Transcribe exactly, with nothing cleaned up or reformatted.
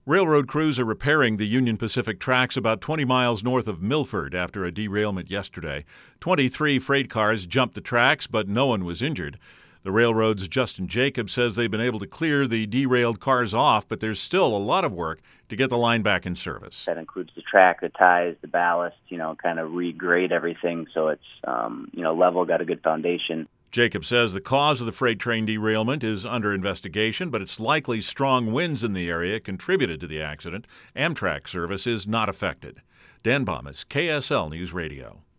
Railroad crews are repairing the Union Pacific tracks about twenty miles north of Milford after a derailment yesterday. twenty-three freight cars jumped the tracks, but no one was injured. The railroad's Justin Jacobs says they've been able to clear the derailed cars off, but there's still a lot of work to get the line back in service. That includes the track, the ties, the ballast, you know, kind of regrade everything so it's, um, you know, level, got a good foundation. Jacob says the cause of the freight train derailment is under investigation, but it's likely strong winds in the area contributed to the accident. Amtrak service is not affected. Dan Bomas, K S L News Radio.